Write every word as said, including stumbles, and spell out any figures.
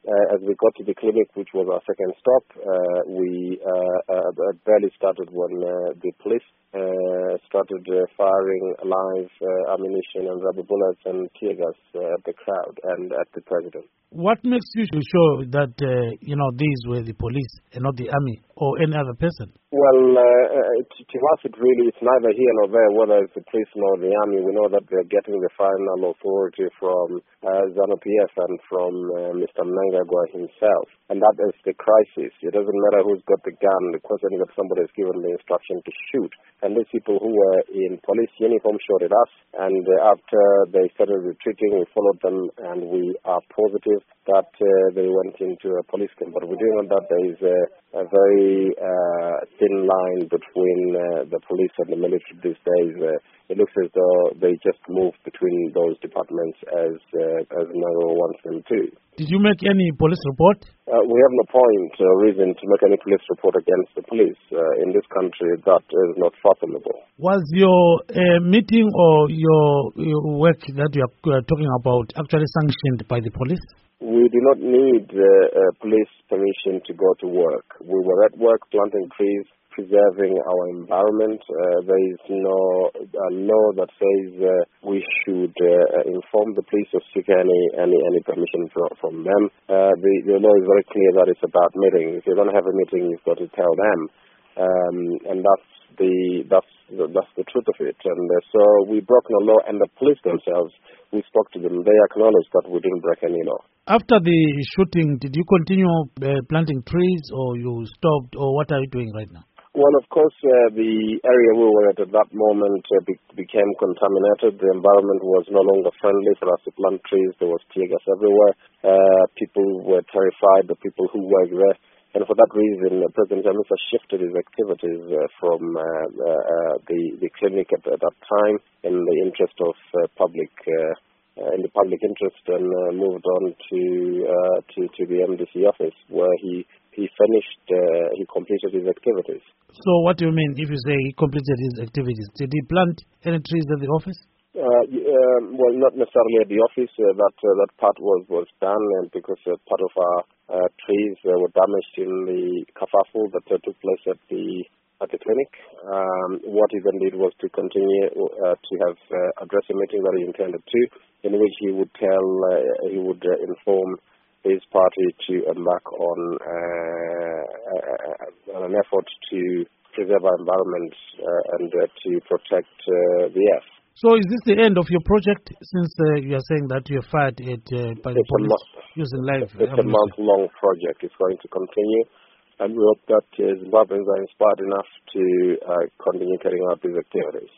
Uh, as we got to the clinic, which was our second stop, uh, we uh, uh, barely started when uh, the police uh, started uh, firing live uh, ammunition and rubber bullets and tear gas uh, at the crowd and at the president. What makes you sure that, uh, you know, these were the police and not the army or any other person? Well, uh, to, to us, it really, it's neither here nor there, whether it's the police nor the army. We know that they're getting the final authority from uh, ZANU-P F and from uh, Mister Mnangagwa himself. And that is the crisis. It doesn't matter who's got the gun. The question is that somebody has given the instruction to shoot. And these people who were in police uniform shot at us. And uh, after they started retreating, we followed them, and we are positive that uh, they went into a police camp. But we do know that there is a, a very uh, thin line between uh, the police and the military these days. Uh, it looks as though they just move between those departments as uh, as Naro wants them to. Did you make any police report? Uh, we have no point or reason to make any police report against the police. Uh, in this country, that is not fathomable. Was your uh, meeting or your, your work that you are uh, talking about actually sanctioned by the police? We do not need uh, uh, police permission to go to work. We were at work planting trees, preserving our environment. Uh, there is no uh, law that says uh, we should uh, inform the police or seek any any, any permission from, from them. Uh, the, the law is very clear that it's about meeting. If you're going to have a meeting, you've got to tell them, um, and that's the that's the, that's the truth of it. And uh, so we broke no law, and the police themselves, we spoke to them. They acknowledged that we didn't break any law. After the shooting, did you continue uh, planting trees, or you stopped, or what are you doing right now? Well, of course, uh, the area we were at at that moment uh, be- became contaminated. The environment was no longer friendly for us to plant trees. There was tear gas everywhere. Uh, people were terrified, the people who worked there. And for that reason, uh, President Chamisa shifted his activities uh, from uh, uh, the, the clinic at, at that time in the interest of uh, public uh, Uh, in the public interest, and uh, moved on to, uh, to to the M D C office, where he he finished, uh, he completed his activities. So what do you mean if you say he completed his activities? Did he plant any trees at the office? Uh, um, well, not necessarily at the office. Uh, that uh, that part was, was done, and because uh, part of our uh, trees uh, were damaged in the kerfuffle that uh, took place at the at the clinic. Um, what he then did was to continue uh, to have uh, address a meeting that he intended to, in which he would tell, uh, he would uh, inform his party to embark on uh, uh, an effort to preserve our environment uh, and uh, to protect uh, the earth. So is this the end of your project, since uh, you are saying that you are fired it uh, by the it's police mo- using live It's ammunition. A month-long project. It's going to continue. And we hope that uh, Zimbabweans are inspired enough to uh, continue carrying out these activities.